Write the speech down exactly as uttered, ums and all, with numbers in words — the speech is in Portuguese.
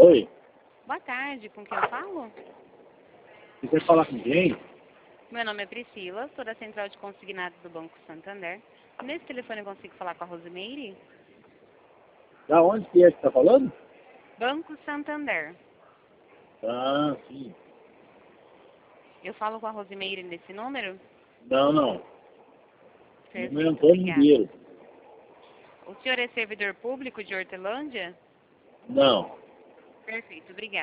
Oi, Boa tarde, com quem eu falo? você quer falar com quem? Meu nome é Priscila, sou da Central de Consignados do Banco Santander. Nesse telefone eu consigo falar com a Rosimeire? Da onde que é que tá falando? Banco Santander. Ah, sim. Eu falo com a Rosimeire nesse número? Não, não. Meu nome é Perfeito, Antônio obrigada. Ribeiro. O senhor é servidor público de Hortelândia? Não. Perfeito, obrigada.